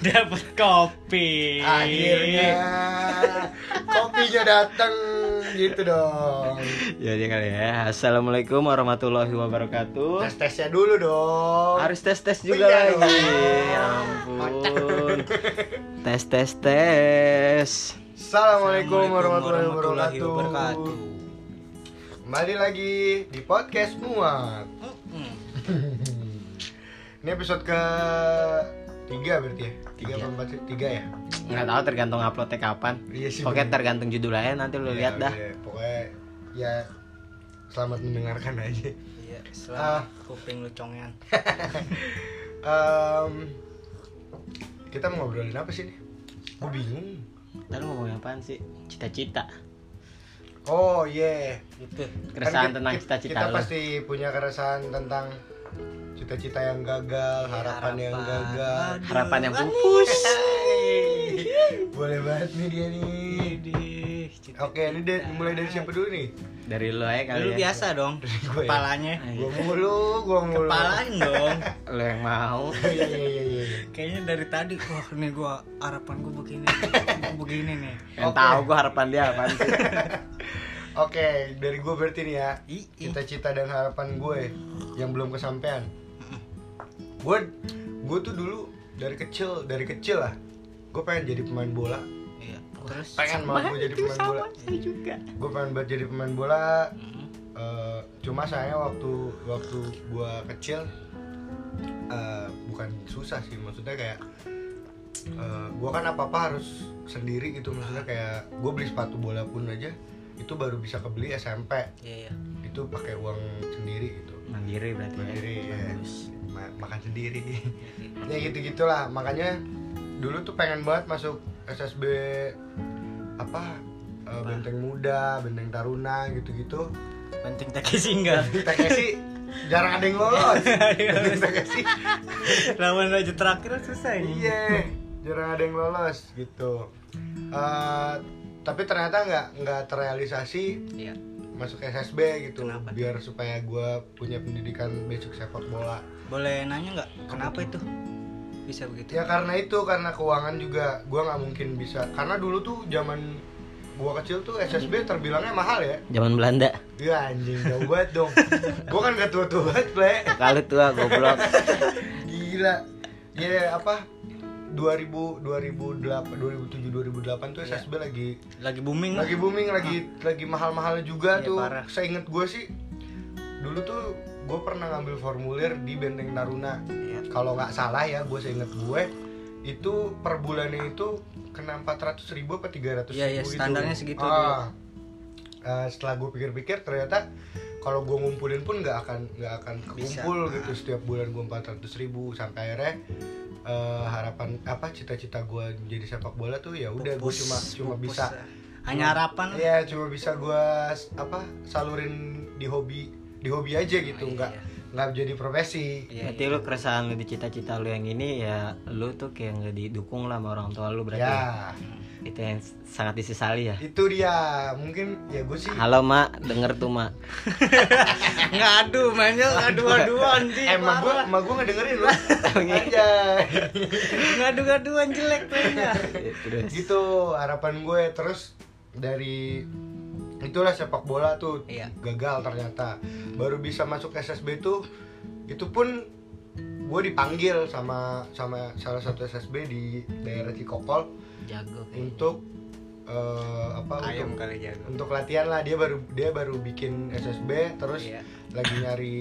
Dapat kopi. Akhirnya kopinya datang gitu dong. Jadi kali ya. Assalamualaikum warahmatullahi wabarakatuh. Tes-tesnya dulu dong. Harus tes juga Iya lagi. dong. Ya ampun. Tes. Assalamualaikum warahmatullahi wabarakatuh. Kembali lagi di podcast Muak. Ini episode ke 3 berarti ya? 3 apa 4 sih? 3 ya? Nggak tahu tergantung uploadnya kapan. Iya sih, Pokoknya bener. tergantung judulnya nanti lu lihat dah. Oke, pokoknya ya selamat mendengarkan aja. Iya, selamat kuping lu congean. Kita mau ngobrolin apa sih nih? Gue bingung. Ntar lu ngomongin apaan sih? Cita-cita. Oh iya. Gitu. Keresahan Kan tentang kita cita-cita lu. pasti punya keresahan tentang cita-cita yang gagal, harapan yang gagal. Harapan yang pupus. Boleh banget nih dia nih. Oke, ini mulai dari siapa dulu nih? Dari lu aja kali Lu ya. biasa dong. Gue ya? Kepalanya. Gua mulu. Kepalain dong. Lu yang mau. Iya. Kayaknya dari tadi wah nih gua harapan gua begini. Begini nih. Yang Oke. tahu gua harapan dia apaan sih. Oke, dari gue berarti nih ya. Ih. Cita-cita dan harapan gue yang belum kesampaian. Gue tuh dulu dari kecil lah. Gue pengen jadi pemain bola. Iya. Terus Pengen banget gue jadi pemain bola. Saya juga. Gue pengen banget jadi pemain bola. Cuma sayangnya waktu gue kecil bukan susah sih, maksudnya kayak gue kan apa harus sendiri gitu, maksudnya kayak gue beli sepatu bola pun aja itu baru bisa kebeli SMP. Iya. Itu pakai uang sendiri gitu. Mandiri berarti ya. Mandiri ya. Bagus. Makan sendiri. Ya gitu-gitulah. Makanya dulu tuh pengen banget masuk SSB Benteng Muda, Benteng Taruna gitu-gitu. Penting Takeshi enggak? Takeshi jarang ada yang lolos. Benteng Takeshi. Lawan raja terakhir susah ini. Iya, jarang ada yang lolos gitu. Tapi ternyata nggak terrealisasi Iya. masuk SSB gitu. Kenapa? Biar supaya gue punya pendidikan basic sepak bola. Boleh nanya nggak kenapa itu bisa begitu? Ya karena keuangan juga gue nggak mungkin bisa. Karena dulu tuh zaman gue kecil tuh SSB terbilangnya mahal ya. Zaman Belanda. Ya anjing, jauh banget dong. Gue kan gak tua-tua banget, Ple. Kali tua goblok. Gila. Ya 2007 2008 tuh Iya. SSB Lagi booming lah. lagi booming, lagi mahal-mahal juga Iya, tuh. parah. Seinget gue sih dulu tuh gue pernah ngambil formulir di Benteng Taruna. Iya. Kalau nggak salah ya, gue seinget gue itu per bulannya itu kena 400.000 apa 300.000 Iya, gitu. standarnya segitu dulu. Setelah gue pikir-pikir ternyata kalau gue ngumpulin pun nggak akan Bisa. kekumpul gitu. Setiap bulan gue 400.000 sampai akhirnya harapan cita-cita gue jadi sepak bola tuh ya udah gue cuma Pupus. bisa Hanya harapan. ya cuma bisa gue salurin di hobi aja gitu, Oh, iya. nggak jadi profesi. Iya, Berarti lu keresahan lu di cita-cita lu yang ini ya lu tuh kayak nggak didukung lah sama orang tua lu berarti. Ya Itu yang sangat disesali ya. itu dia, mungkin ya gue sih Halo mak, denger tuh mak. Ngadu mainnya ngadu-ngaduan sih. emak gue ngedengerin lu Iya. aja Ngadu-ngaduan jelek mainnya. Terus. gitu harapan gue. Terus dari itulah sepak bola tuh Iya. gagal ternyata. Baru bisa masuk SSB tuh itu pun gue dipanggil sama salah satu SSB di daerah Cikokol Jago. untuk Ayam kali jago. untuk latihan lah. Dia baru bikin SSB terus Iya. lagi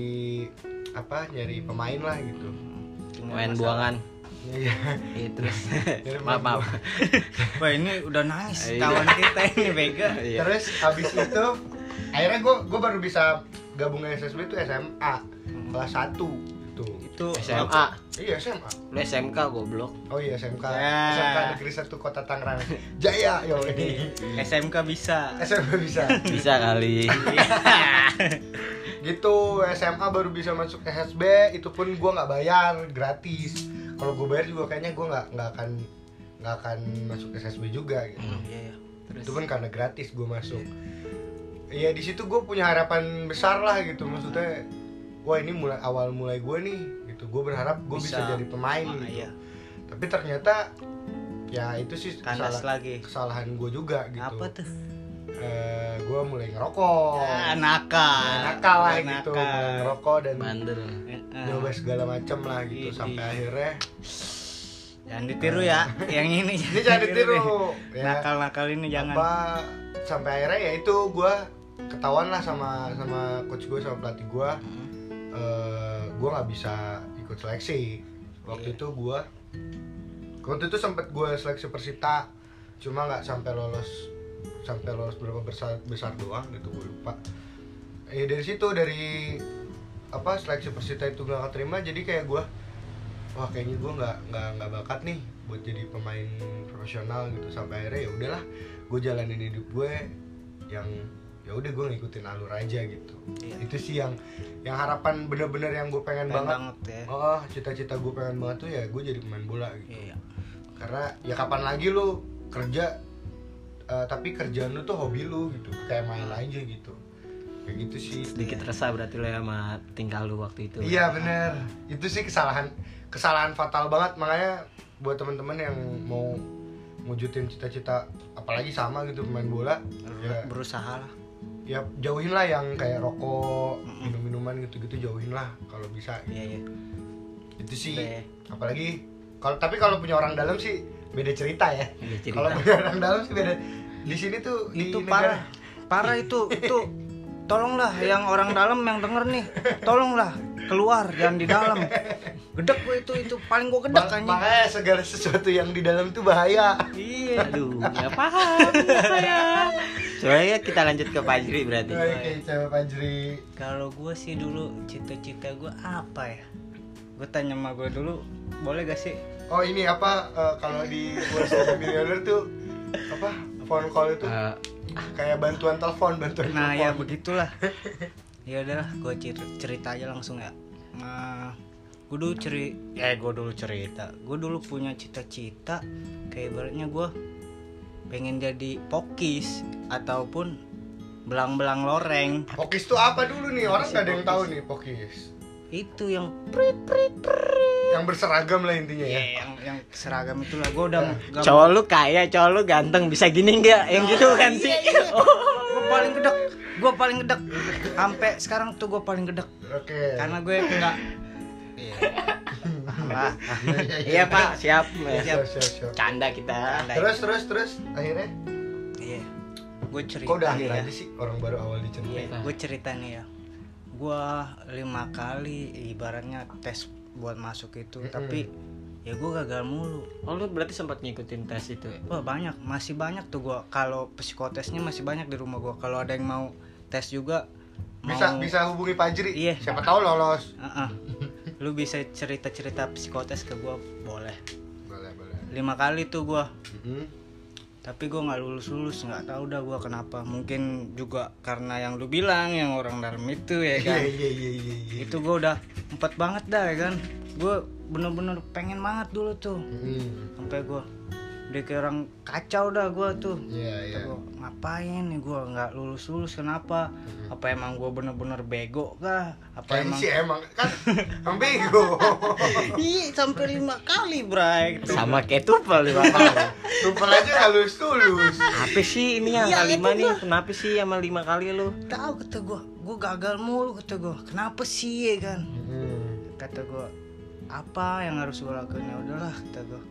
nyari pemain lah gitu. Main buangan. Iya. Iya terus. Jadi Maaf. Wah ini udah nangis Iya. kawan kita ini Vega. Iya. Terus habis itu akhirnya gue baru bisa gabung SSB itu SMA kelas 1 tuh. Itu SMA. Iya SMA. Lu SMK goblok. Oh iya SMK. Ya. SMK Negeri 1 Kota Tangerang. Jaya yo ini. SMK bisa. SMP bisa. Bisa kali. Gitu SMA baru bisa masuk SSB, itu pun gue nggak bayar, gratis. Kalau gue bayar juga kayaknya gue nggak akan masuk SSB juga gitu. Iya. Terus Itu pun karena gratis gue masuk. Ya di situ gue punya harapan besar lah gitu, maksudnya wah ini mulai gue nih gitu. Gue berharap gue bisa jadi pemain gitu. Iya. Tapi ternyata ya itu sih Kandas lagi. kesalahan gue juga gitu. Apa tuh? Gue mulai ngerokok. Nakal Lah gitu, mulai ngerokok dan bandel. nyoba segala macam lah gitu sampai akhirnya Jangan ditiru ya, yang ini. ini jangan ditiru ya. Nakal ini jangan. Sampai akhirnya ya itu gue ketahuan lah sama coach gue sama pelatih gue. Gue nggak bisa ikut seleksi waktu itu. Waktu itu sempet gue seleksi Persita, cuma nggak sampai lolos berapa besar doang gitu, gue lupa. Dari situ, dari seleksi Persita itu gak keterima, jadi kayak gue, wah kayaknya gue nggak bakat nih buat jadi pemain profesional gitu. Sampai akhirnya ya udahlah, gue jalanin hidup gue yang ya udah gue ngikutin alur aja gitu. Itu sih yang harapan bener-bener yang gue pengen banget ya. Cita-cita gue pengen banget tuh ya gue jadi pemain bola gitu. Karena ya kapan lagi lu kerja tapi kerjaan lu tuh hobi lu gitu, kayak main aja gitu. Kayak gitu sih. Sedikit resah berarti lo ya sama tingkah lu waktu itu. Iya bener, itu sih kesalahan fatal banget. Makanya buat teman-teman yang mau wujudin cita-cita apalagi sama gitu pemain bola, ya berusaha lah. Ya jauhin lah yang kayak rokok, minum-minuman gitu-gitu, jauhin lah kalau bisa gitu. Iya. Itu sih. Apalagi kalau punya orang dalam sih beda cerita ya. Kalau punya orang dalam sih beda. Di sini tuh itu di negara... parah itu tolonglah yang orang dalam yang denger nih, tolonglah keluar, jangan di dalam. Gedek gue itu paling gue gedek anjing. Makanya segala sesuatu yang di dalam tuh bahaya. Iya, aduh, nggak paham saya. Soalnya kita lanjut ke Fajri berarti. Oke, coba Fajri. Kalau gue sih dulu cita-cita gue apa ya? Gue tanya sama gue dulu, boleh gak sih? Oh ini kalau di Voice of the Millionaire tuh phone call itu kayak bantuan telepon. Nah ya begitulah. Ya udahlah, gue cerita aja langsung ya. Nah, gue dulu cerita. Gue dulu punya cita-cita kayak ibaratnya gue pengen jadi pokis ataupun belang-belang loreng. Pokis tuh apa dulu nih? Orang nggak ada yang tahu nih pokis. Itu yang yang berseragam lah intinya ya. Yang seragam itulah. Gue udah cowok lu kaya, cowok lu ganteng, bisa gini enggak? Yang gitu kan sih. Gue paling gedek. Sampai sekarang tuh gue paling gedek. Oke. Karena gue enggak. Iya Pak, siap. Canda kita. Terus akhirnya? Iya. Gue cerita. Kok udah akhir aja sih? Orang baru awal diceritain. Gue cerita nih ya. Gue 5 kali ibaratnya tes buat masuk itu, tapi ya gue gagal mulu. Oh lu berarti sempat ngikutin tes itu ya? Wah masih banyak tuh gue. Kalau psikotesnya masih banyak di rumah gue. Kalau ada yang mau tes juga bisa hubungi Fajri. Iya. Siapa tahu lolos. Lu bisa cerita psikotes ke gue, boleh. 5 Boleh. kali tuh gue. Tapi gue nggak lulus, nggak tahu dah gue kenapa. Mungkin juga karena yang lu bilang, yang orang dalam itu ya kan. Iya. Itu gue udah empat banget dah ya kan. Gue bener-bener pengen banget dulu tuh. Sampai gue udah kayak orang kacau dah gue tuh. Iya. Gua, ngapain nih gue nggak lulus kenapa? Apa emang gue bener-bener bego kah? Apa emang sih emang kan bego. Iya sampai 5 kali bray. Sama kayak Tupel 5 kali. Tupel aja nggak lulus. Apa sih ini yang kelima nih? Kenapa sih sama 5 kali lu? Tahu kata gue gagal mulu kata gue. Kenapa sih ya kan? Kata gue apa yang harus gue lakuin? Ya udahlah kata gue.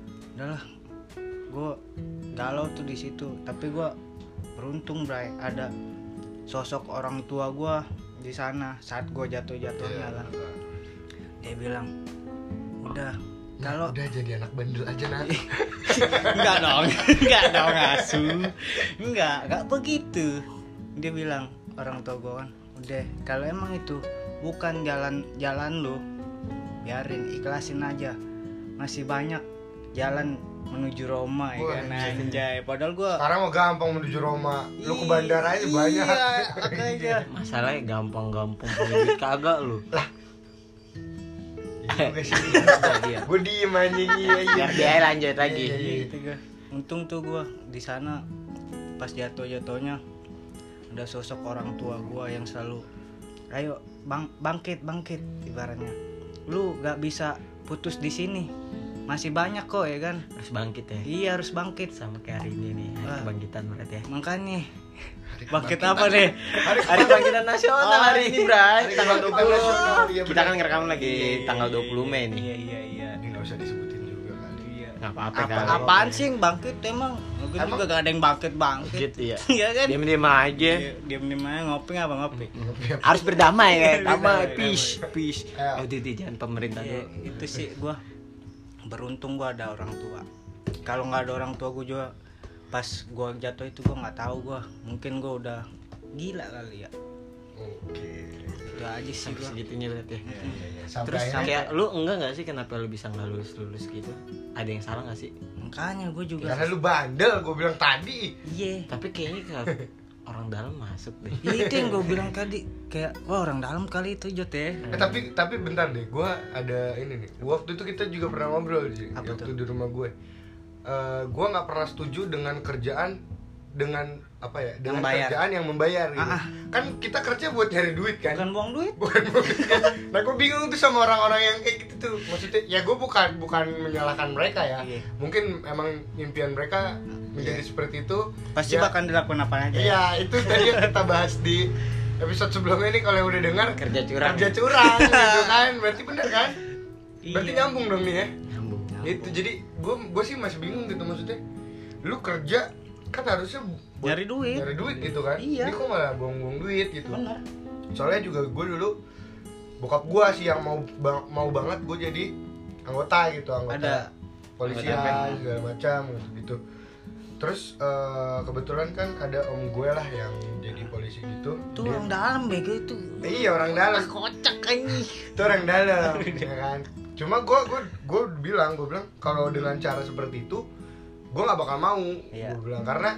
Gue galau tuh di situ. Tapi gue beruntung bray, ada sosok orang tua gue di sana saat gue jatuhnya kan. Dia bilang udah kalau udah jadi anak bandel aja nanti. enggak dong asu. Enggak begitu. Dia bilang orang tua gue kan, udah kalau emang itu bukan jalan lu, biarin, ikhlasin aja. Masih banyak jalan menuju Roma ya kan anjay. Padahal gua sekarang mau gampang menuju Roma. Lu ke bandara aja banyak. Iya, masalahnya gampang-gampang punya kagak lu. Lah. Gue diem anjing. Iya. Dia lanjut lagi. Iya. Untung tuh gua di sana pas jatuhnya ada sosok orang tua gua yang selalu ayo bangkit ibaratnya. Lu gak bisa putus di sini. masih banyak kok ya kan. Harus bangkit ya. Iya harus bangkit. Sama kayak hari ini nih, hari kebangkitan berarti ya. Makanya bangkit apa nih? Hari kebangkitan nasional hari ini, Bray. Tanggal 20. nasional, iya, Kita kan bener. ngerekam lagi tanggal 20 Mei nih. Iya. Ini nggak usah disebutin juga kali. Iya. Enggak apa-apa Apa kali. apaan sih yang bangkit emang? Mungkin Emang? juga gak ada yang bangkit. Gitu ya. Iya kan? Diam-diam aja. Diam aja ngopi apa ngopi? Harus berdamai ya. Berdamai, Damai, peace. Ayo. Oh, Didi jangan pemerintah Iya, dulu. itu sih gua beruntung gua ada orang tua. Kalau nggak ada orang tua gua juga pas gua jatuh itu gua nggak tahu gua. Mungkin gua udah gila kali ya. Oke. Itu aja sih Sampai gua. segitunya berarti. Sampai Terus akhirnya kayak lu enggak sih kenapa lu bisa nggak lulus gitu? Ada yang salah nggak sih? Makanya gua juga. karena lu bandel, gue bilang tadi. Iya. Tapi kayaknya kalau orang dalam masuk deh. Ya itu yang gua bilang tadi kayak wah orang dalam kali itu Jot ya. Tapi bentar deh, gue ada ini nih. Waktu itu kita juga pernah ngobrol sih, Apa waktu tuh? di rumah gue. Gue nggak pernah setuju dengan kerjaan dengan apa ya? Dengan Membayar. kerjaan yang membayar gitu. Ah. Kan kita kerja buat nyari duit kan. Bukan buang duit. Bukan. Nah, gue bingung tuh sama orang-orang yang kayak gitu tuh. Maksudnya, ya gue bukan menyalahkan mereka ya. Iya. Mungkin emang impian mereka menjadi seperti itu. Pasti Ya, bakal dilakukan apa aja. Iya, itu tadi yang kita bahas di episode sebelumnya nih. Kalau yang udah dengar, Kerja curang. kerja curang gitu kan. Berarti bener kan? Berarti Iya. nyambung dong nih ya. Nyambung. Itu jadi gue sih masih bingung gitu, maksudnya lu kerja kan harusnya buat Nyari duit. gitu kan. Iya. Ini kok malah buang-buang duit gitu. Benar. Soalnya juga gue dulu bokap gue sih yang mau banget gue jadi anggota gitu, anggota Ada polisian segala macam gitu. Terus kebetulan kan ada om gue lah yang jadi polisi gitu. Tuh Dia- orang dalam bego itu. iya orang dalam. Kocak ini. Itu orang dalam ya kan. Cuma gue bilang kalau dengan cara seperti itu gue nggak bakal mau. Iya. Gue bilang karena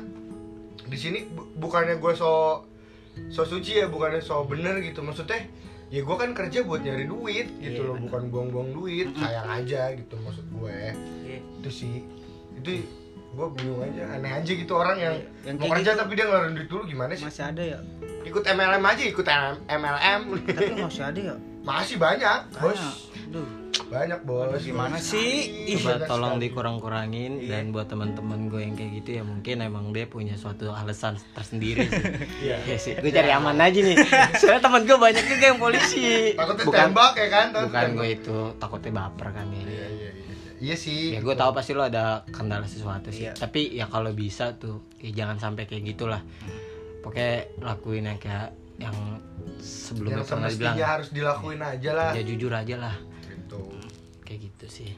di sini bukannya gue so suci ya, bukannya so bener gitu, maksudnya ya gue kan kerja buat nyari duit gitu Iya, loh, bener. bukan buang-buang duit. Sayang aja gitu maksud gue. Iya. Itu sih, itu gue bingung aja, aneh aja gitu orang yang, Yang mau kayak kerja gitu. tapi dia ngeluarin duit dulu, gimana sih? Masih ada ya? Ikut MLM aja, ikut MLM. Tapi masih ada ya? Masih banyak bos, Duh. banyak bos. Gimana Banyak sih? sekali. Coba Banyak tolong sekali. dikurang-kurangin. Iya. Dan buat teman-teman gue yang kayak gitu ya mungkin emang dia punya suatu alasan tersendiri sih. Iya. Iya sih. Gue cari aman aja nih. Soalnya teman gue banyak juga yang polisi. Takutnya Bukan tembak ya kan? Takut bukan tembak. gue itu takutnya baper kan ya. Iya. Iya sih. Ya gue tahu pasti lo ada kendala sesuatu sih. Iya. Tapi ya kalau bisa tuh ya jangan sampai kayak gitulah. Pokoknya lakuin yang kayak yang sebelumnya Yang pernah dibilang. semestinya harus dilakuin aja lah. Ya jujur aja lah. Gitu. Kayak gitu sih.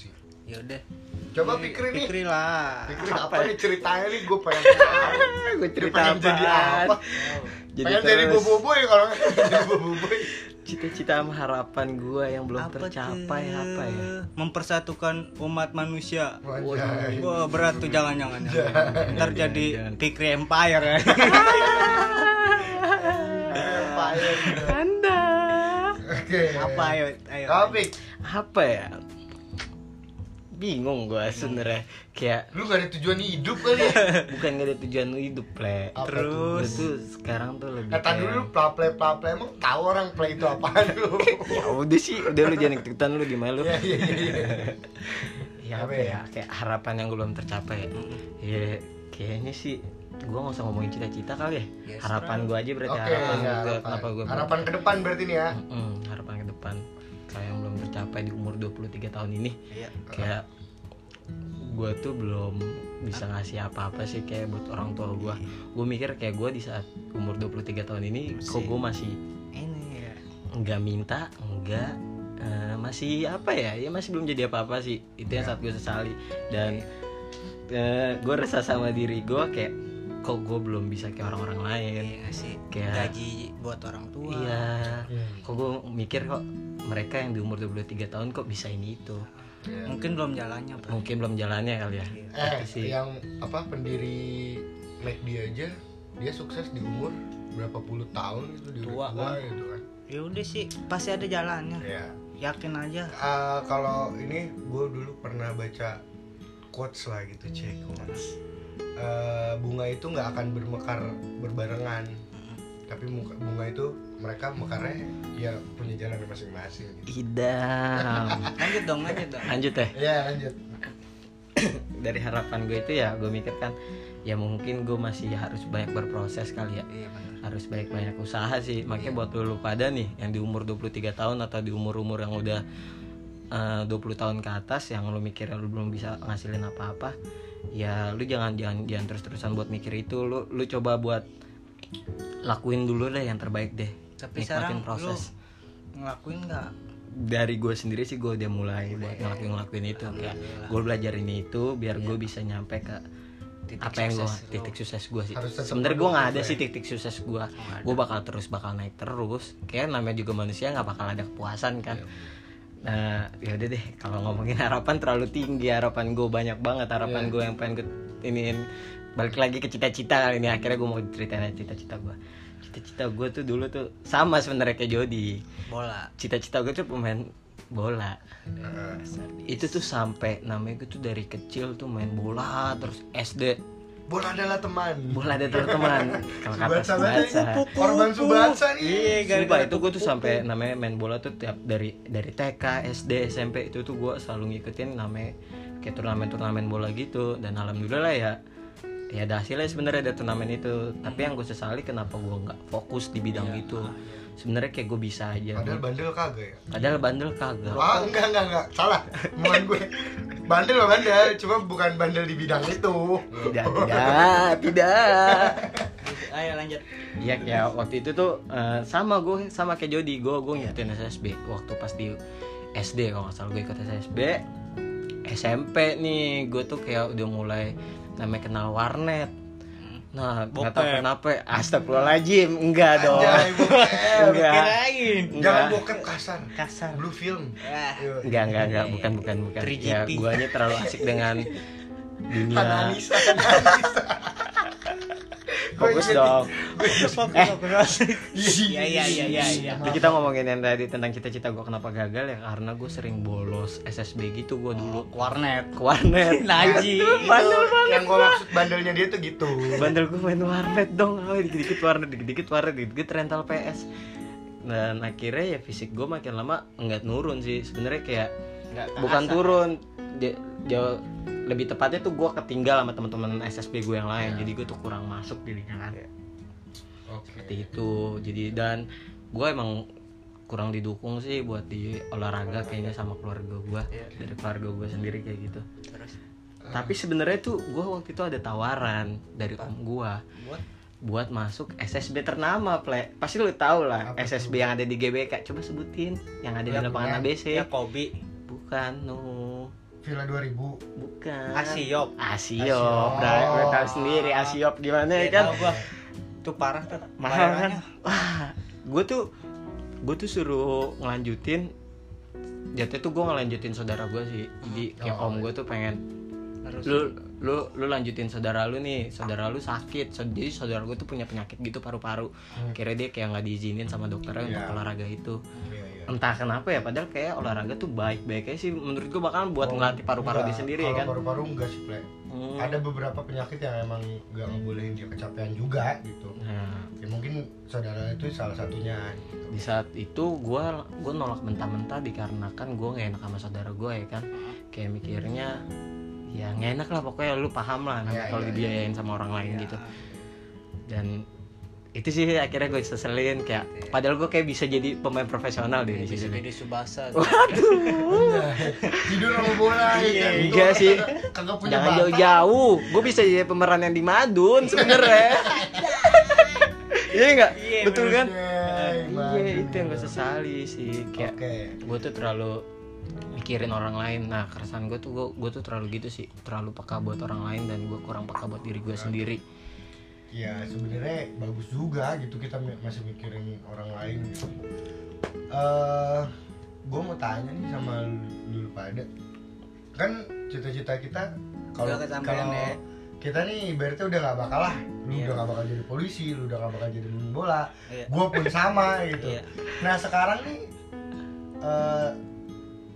Ya udah. Coba pikirin nih. Pikirin lah. Pikirin apa nih ceritanya nih, gue pengen tahu. Gue Dia pengen jadi apa? Pengen jadi terus. boboiboy kalau nggak jadi boboiboy. Cita-cita sama harapan gue yang belum Apa tercapai tuh? apa ya? Mempersatukan umat manusia. Anjay. Wah berat tuh jangan. Ntar jadi Jangan. Fikri Empire ya. Empire gitu. Anda Oke. Apa ayo? Topik. apa ya? Bingung gue sebenarnya kayak Lu gak ada tujuan hidup kali ya? bukan gak ada tujuan hidup le. Apa Terus? Gue tuh sekarang tuh lebih Kata dulu play emang tahu orang play itu apaan lu? ya udah sih udah lu jangan ikutan lu gimana lu Iya. ya Apa apa ya? ya kayak harapan yang belum tercapai ya, ya kayaknya sih gue nggak usah ngomongin cita-cita kali ya Ya, harapan gue aja berarti Oke, harapan ya, gue kenapa gue harapan ke depan berarti nih ya. harapan ke depan kayak yang belum tercapai di umur 23 tahun ini Iya. kayak gue tuh belum bisa ngasih apa-apa sih kayak buat orang tua gue mikir kayak gue di saat umur 23 tahun ini kok gue masih Ini ya. nggak minta enggak masih apa ya masih belum jadi apa-apa sih itu yang saat gue sesali dan gue resah sama diri gue kayak kok gue belum bisa kayak orang-orang lain Iya sih. Kayak- Gaji buat orang tua. iya kok gue mikir kok mereka yang di umur 23 tahun kok bisa ini itu Mungkin belum jalannya, Pak. mungkin belum jalannya kali ya Tapi sih Yang apa pendiri McD aja dia sukses di umur berapa puluh tahun gitu, di Tua, tua kan? gitu kan. Ya udah sih, pasti ada jalannya. Ya. Yakin aja. Kalau ini gue dulu pernah baca quotes lah gitu, quotes. Bunga itu nggak akan bermekar berbarengan, tapi bunga itu mereka mekarnya ya punya jalan masing-masing gitu. Idam. Lanjut dong. Lanjut ya. Ya lanjut. Dari harapan gue itu ya gue mikir kan ya mungkin gue masih harus banyak berproses kali ya. Iya benar. Harus banyak usaha sih. Makanya buat lu pada nih yang di umur 23 tahun atau di umur-umur yang udah 20 tahun ke atas yang lu mikir lu belum bisa ngasilin apa-apa, ya lu jangan terus-terusan buat mikir itu. Lu coba buat lakuin dulu deh yang terbaik deh. Tapi nikmatin sekarang proses. lu ngelakuin nggak? Dari gue sendiri sih gue udah mulai buat ngelakuin itu kayak gue belajar ini itu biar gue bisa nyampe ke apa yang gue titik sukses gue sih. Sebenarnya gue nggak ada sih titik sukses gue. Gue bakal naik terus. Kayak namanya juga manusia nggak bakal ada kepuasan kan. Nah ya udah deh, kalau ngomongin harapan terlalu tinggi, harapan gue banyak banget, harapan gue yang pengen iniin. Balik lagi ke cita-cita kali ini, akhirnya gue mau ceritain cita-cita gue. Cita-cita gue tuh dulu tuh sama sebenarnya kayak Jody. Bola. Cita-cita gue tuh pemain bola. Itu tuh sampai namanya gue tuh dari kecil tuh main bola terus SD. Bola adalah teman. Bola adalah teman. Kalau kata Subatsa. Korban Subatsa nih. Sumpah itu gue tuh sampai namanya main bola tuh tiap dari TK, SD, SMP itu tuh gue selalu ngikutin namanya kayak turnamen bola gitu. Dan alhamdulillah ya ada hasilnya sebenarnya ada turnamen itu. Tapi yang gue sesali kenapa gue nggak fokus di bidang itu. Sebenarnya kayak gue bisa aja. Padahal bandel kagak ya? Padahal bandel kagak. Ah enggak salah. Mohon gue. Bandel mah bandel, cuma bukan bandel di bidang itu. Tidak. Ayo lanjut. Iya kayak waktu itu tuh sama kayak Jody, gue ngikutin SSB waktu pas di SD kalau nggak salah gue ikut SSB. SMP nih gue tuh kayak udah mulai namanya kenal warnet. Nah, nggak tahu kenapa. Astagfirullahaladzim, enggak dong. Anjay, bokep. Kirain. Jangan bokep kasar. Kasar. Blue film. Enggak, bukan. 3GP. Ya, guanya terlalu asik dengan dunia. Anissa. Fokus dong. Iya. Jadi kita ngomongin yang tadi tentang cita-cita gue kenapa gagal ya karena gue sering bolos SSB gitu gue dulu. Warnet. Najib. Yang gue maksud bandelnya dia tuh gitu. Bandel gue main warnet dong, dikit-dikit warnet, dikit rental PS. Dan akhirnya ya fisik gue makin lama nggak nurun sih. Sebenarnya kayak bukan turun, jauh lebih tepatnya tuh gue ketinggal sama teman-teman SSB gue yang lain. Jadi gue tuh kurang masuk di lingkungan. Seperti itu. Jadi dan gue emang kurang didukung sih buat di olahraga kayaknya sama keluarga gue. Dari keluarga gue sendiri kayak gitu. Terus tapi sebenarnya tuh gue waktu itu ada tawaran dari om gue buat masuk SSB ternama, pasti lu tahu lah. Apa SSB itu? yang ada di GBK, coba sebutin yang ada di lapangan ABC. ya Kobi. Bukan, Villa 2000. bukan. Asiop. Gue tahu sendiri Asiop gimana ya kan. Tahu gua. Tuh parah tuh. Mahal kan? bayarannya. Wah, gue tuh suruh ngelanjutin. Jatuhnya tuh gue ngelanjutin saudara gue sih. Jadi kayak om gue tuh pengen lu lanjutin saudara lu nih, saudara lu sakit. Jadi saudara gue tuh punya penyakit gitu paru-paru. Kira dia kayak nggak diizinin sama dokternya untuk olahraga itu. Entah kenapa ya, padahal kayak olahraga tuh baik-baiknya sih menurut gue bahkan buat ngelatih paru-paru dia sendiri ya kan. Paru-paru enggak sih, Ple. Ada beberapa penyakit yang emang nggak ngebolehin dia kecapean juga gitu. Ya mungkin saudara itu salah satunya. Di saat itu gue nolak mentah-mentah dikarenakan gue nggak enak sama saudara gue ya kan. Kayak mikirnya ya nggak enak lah pokoknya, lu paham lah kalau dibiayain sama orang lain gitu. Dan itu sih akhirnya gue seselin kayak padahal gue kayak bisa jadi pemain profesional di Bisa sini. jadi Subasa. Waduh. Tidur sama bola ya. Enggak sih. Kagak punya Jangan bakat. jauh-jauh. Gue bisa jadi pemeran yang di Madun sebenarnya. Iya enggak? Betul kan? Iya, itu yang gue sesali sih kayak gue tuh terlalu mikirin orang lain. Nah, keresahan gue tuh terlalu gitu sih, terlalu peka buat orang lain dan gue kurang peka buat diri gue sendiri. Ya sebenarnya bagus juga gitu kita masih mikirin orang lain gitu. Gue mau tanya nih sama lu pada, kan cita-cita kita kalau ya. kita nih ibaratnya udah nggak bakal lah, lu udah nggak bakal jadi polisi, lu udah nggak bakal jadi pemain bola, gue pun sama gitu. Nah sekarang nih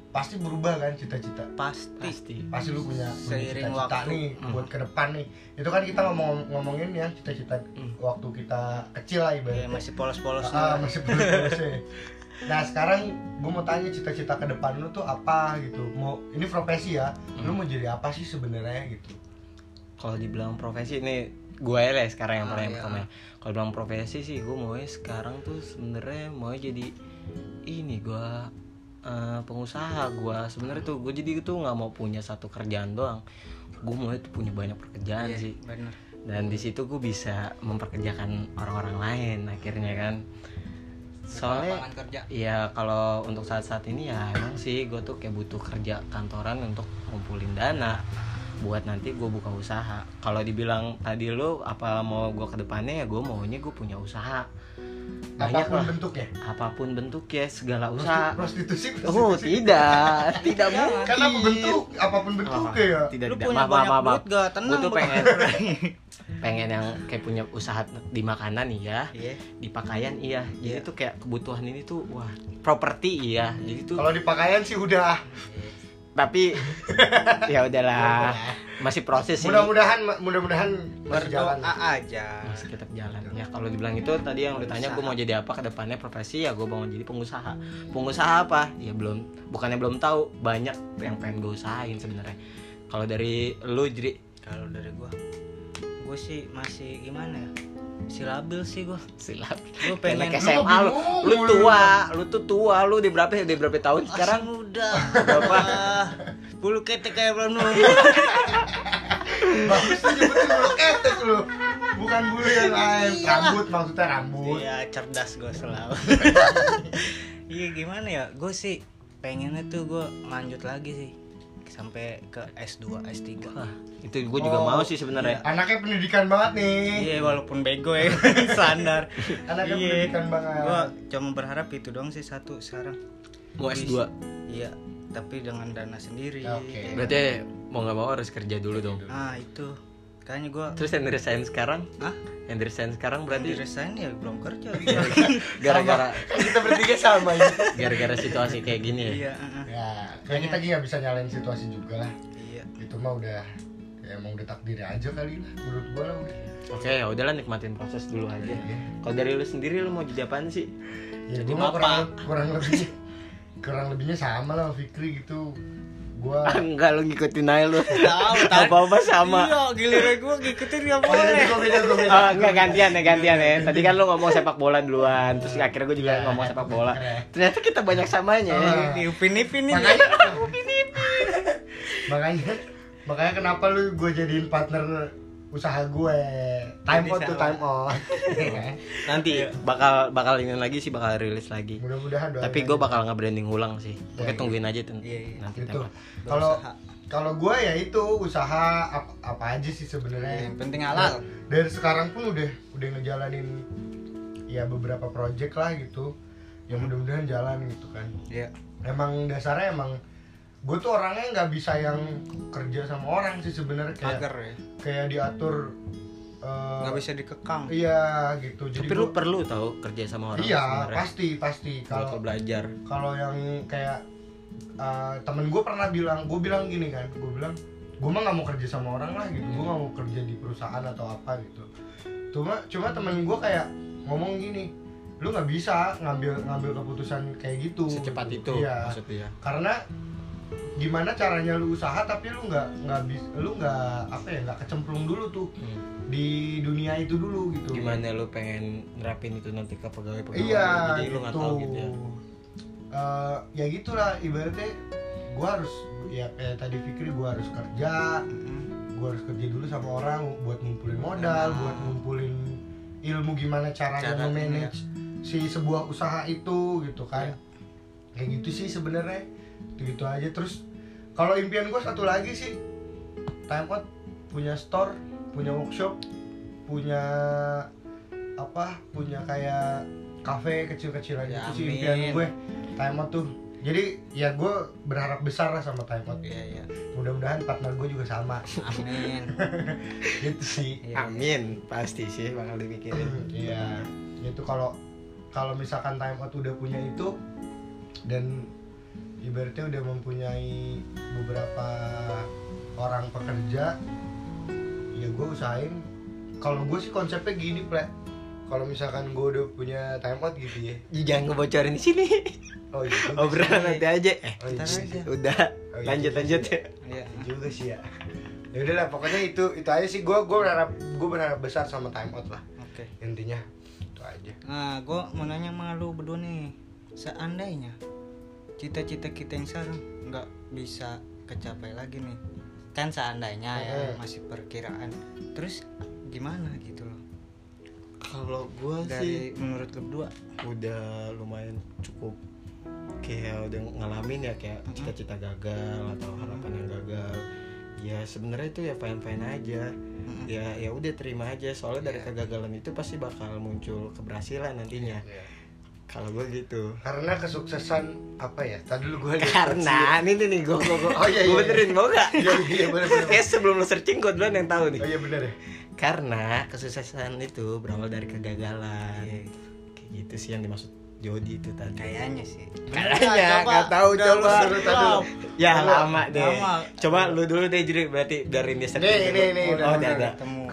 pasti berubah kan cita-cita. Pasti. Pasti lu punya Seiring cita-cita waktu. nih buat ke depan nih. Itu kan kita ngomongin ya cita-cita waktu kita kecil lah Ya, ibaratnya. masih polos-polos. Masih polos-polosnya. Nah sekarang gue mau tanya cita-cita ke depan lu tuh apa gitu. Ini profesi ya. Lu mau jadi apa sih sebenarnya gitu? Kalau dibilang profesi ini gue lah sekarang yang iya. pertama. Kalau bilang profesi sih gue mau sekarang tuh sebenarnya mau jadi ini gue pengusaha. Gue sebenarnya tuh gue jadi tuh nggak mau punya satu kerjaan doang. Gue mau itu punya banyak pekerjaan Iya, sih. bener. Dan di situ gue bisa memperkerjakan orang-orang lain akhirnya kan. Soalnya Lapangan kerja. ya kalau untuk saat-saat ini ya emang sih gue tuh kayak butuh kerja kantoran untuk ngumpulin dana buat nanti gue buka usaha. Kalau dibilang tadi lu apa mau gue ke depannya, ya gue maunya gue punya usaha. Banyak Apapun lah. bentuknya. Apapun bentuknya, segala usaha. Prostitusi. Oh tidak mungkin. Karena apapun bentuknya ya. Tidak, Lu tidak. punya Maaf, banyak maaf. duit gak? Tenang. Gue tuh Bang. pengen yang kayak punya usaha di makanan nih ya, Iya. di pakaian iya. Jadi Iya. tuh kayak kebutuhan ini tuh wah, properti iya. Jadi tuh Kalau di pakaian sih udah. tapi ya udahlah, masih proses sih. Mudah-mudahan masih jalan. Berdoa aja. Masih tetap jalan. Ya kalau dibilang itu tadi yang lu tanya gue mau jadi apa ke depannya profesi, ya gue mau jadi pengusaha. Pengusaha apa? Ya bukannya belum tahu, banyak yang pengen gue usahain sebenarnya. Kalau dari lu jadi Kalau dari gue sih masih gimana ya? Masih labil sih gue. silap. Gue pengen Anak SMA lu tuh tua, lu di berapa tahun sekarang? masih muda. Berapa? Bulu ketek kayak belum nunggu. Bagus tuh nyebutin bulu ketek lu. Bukan bulu yang lain. Iya. Rambut maksudnya rambut. Iya, cerdas gue selalu. Iya gimana ya? Gue sih pengennya tuh gue lanjut lagi sih sampai ke S2, S3. Wah, itu gue juga mau sih sebenarnya. Anaknya pendidikan banget nih. Iya walaupun bego ya standar. Anaknya Iya. pendidikan banget. Gue cuma berharap itu doang sih satu sekarang. Mau S2. Iya, tapi dengan dana sendiri. Oke. Berarti mau nggak mau harus kerja dulu dong. Ah itu, kayaknya gue. Terus yang resign sekarang? Hah? Yang resign sekarang Berarti berarti resign ya belum kerja. gara-gara Kita bertiga sama ya. gara-gara situasi kayak gini ya. Iya. Ya, kayak kita nggak bisa nyalain situasi juga lah. Iya. Itu mah udah ya emang udah takdirnya aja kali lah menurut gua lah udah. Oke, ya udahlah nikmatin proses dulu aja. Kalau dari lu sendiri lu mau jadi apaan sih? Ya Jadi gua mah bapak. kurang lebihnya sama lah Fikri gitu. Gua Enggak, lu ngikutin aja lu. Tahu Apa-apa sama. Iya, giliran gue ngikutin gak Oh ya, boleh. gua beda. Oh, enggak gantian ya. Tadi kan lu ngomong sepak bola duluan, terus akhirnya gue juga Ya, ngomong sepak bola. keren. Ternyata kita banyak samanya ya. Oh. Di Upin-Ipin ini. Makanya kenapa lu gue jadiin partner usaha gue. Time out tuh time out. Nanti bakal ini lagi sih, bakal rilis lagi. Mudah-mudahan doain Tapi aja. gue bakal nge-branding ulang sih. Oke, Ya, tungguin aja tuh. Iya. Nanti Gitu. tempat. Kalau gue ya itu usaha apa aja sih sebenarnya. Yang penting halal. Dari sekarang pun udah ngejalanin ya beberapa project lah gitu. Ya mudah-mudahan jalan gitu kan. Iya. Emang dasarnya gue tuh orangnya nggak bisa yang kerja sama orang sih sebenarnya Mager ya. kayak diatur Gak bisa dikekang. iya gitu. Jadi Tapi lu perlu tahu kerja sama orang iya sebenarnya. pasti Kalau kalau belajar. yang kayak temen gue pernah bilang gini kan, gue bilang gue mah nggak mau kerja sama orang lah gitu, gue nggak mau kerja di perusahaan atau apa gitu. Cuma temen gue kayak ngomong gini, lu nggak bisa ngambil keputusan kayak gitu Secepat gitu. itu Iya. maksudnya. Karena gimana caranya lu usaha tapi lu nggak kecemplung dulu tuh di dunia itu dulu gitu. Gimana lu pengen nerapin itu nanti ke pegawai-pegawai? Iya Jadi lu nggak tahu gitu ya. Ya gitulah ibaratnya gue harus ya kayak tadi Fikri, gue harus kerja dulu sama orang buat ngumpulin modal, buat ngumpulin ilmu gimana caranya memanage si sebuah usaha itu gitu kan. Kayak gitu sih sebenarnya, gitu aja. Terus kalau impian gue satu lagi sih, Time Out punya store, punya workshop, punya kayak kafe kecil-kecilan Ya, gitu sih amin. impian gue. Time Out tuh, jadi ya gue berharap besar lah sama Time Out. Iya. Mudah-mudahan partner gue juga sama. Amin. Gitu sih. Iya. Amin, pasti sih bakal dipikirin. Iya, itu kalau misalkan Time Out udah punya itu dan ibaratnya udah mempunyai beberapa orang pekerja, ya gue usahain. Kalau gue sih konsepnya gini, Ple. Kalau misalkan gue udah punya time out gitu ya. Jangan ngebocorin di sini. Oh iya. Obrolan nanti aja. Oh, iya. Udah. Oh, iya, lanjut juga lanjut sih ya. Iya. Juga sih ya. Ya udahlah, pokoknya itu aja sih. Gue berharap besar sama time out lah. Oke. Intinya itu aja. Nah, gue mau nanya sama lu berdua nih. Seandainya cita-cita kita yang sekarang nggak bisa kecapai lagi nih, kan seandainya ya, masih perkiraan. Terus gimana gitu loh? Kalau gue sih Dari menurut lu berdua? udah lumayan cukup kayak udah ngalamin ya kayak cita-cita gagal atau harapan yang gagal. Ya sebenarnya itu ya fine aja. Ya udah terima aja, soalnya dari kegagalan itu pasti bakal muncul keberhasilan nantinya. Kalau gue gitu. Karena kesuksesan apa ya? Tadi dulu gue Karena ini nih gue Oh iya, gue iya. benerin mau gak? Iya benar. Kayak sebelum lo searching gue duluan yang tahu nih. Oh iya benar ya. Karena kesuksesan itu berawal dari kegagalan. Kayak gitu sih yang dimaksud Jody itu tadi. Kayaknya sih. Kayaknya nggak tahu, coba. Ya Coba. lama deh. Lama. Coba lu dulu deh jadi berarti dari dia Nih, Oh, udah ada.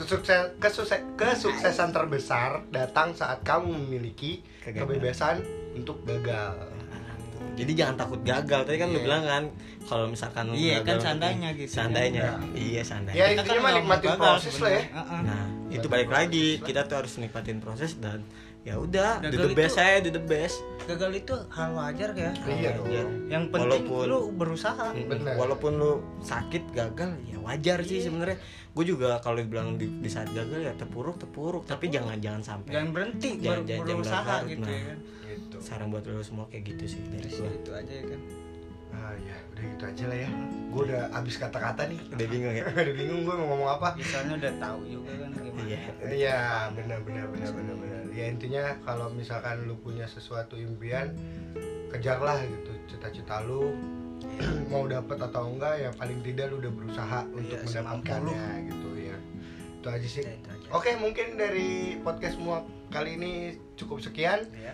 Kesuksesan terbesar datang saat kamu memiliki kebebasan untuk gagal. Jadi jangan takut gagal. Tadi kan lu bilang kan kalau misalkan lu Iya, gagal, kan seandainya gitu. Seandainya. Ya. Iya, seandainya. Ya Kita intinya mah nggak mau nikmatin gagal proses lah ya. sebenarnya. Nah, itu balik lagi kita tuh harus nikmatin proses dan ya udah, do Gagal the best itu- aja, do the best. Gagal itu hal wajar ya. Iya Wajar. dong. Yang penting Walaupun- lu berusaha. Bener. Walaupun lu sakit gagal ya wajar sih sebenarnya. Gue juga kalau dibilang di saat gagal ya terpuruk, tapi jangan sampai. Jangan berhenti Jangan berusaha berlarut. gitu Nah, ya kan. Gitu. saran buat lo semua kayak gitu sih dari Terus gue. itu aja ya kan. Ah ya, udah gitu aja lah ya. Gue udah habis kata-kata nih. Udah bingung ya? Udah bingung gue mau ngomong apa. Misalnya udah tahu juga kan gimana. Iya. Iya, benar. Ya intinya kalau misalkan lu punya sesuatu impian, kejarlah gitu cita-cita lu. Mau dapet atau enggak ya paling tidak lu udah berusaha untuk mendapatkannya gitu ya. Itu aja sih. Ya, itu aja. Oke, mungkin dari podcast semua kali ini cukup sekian. Ya.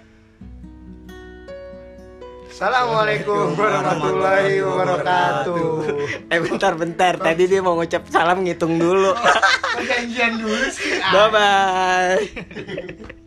Assalamualaikum warahmatullahi wabarakatuh. Bentar. Tadi dia mau ngucap salam ngitung dulu. Perjanjian dulu sih. Bye bye.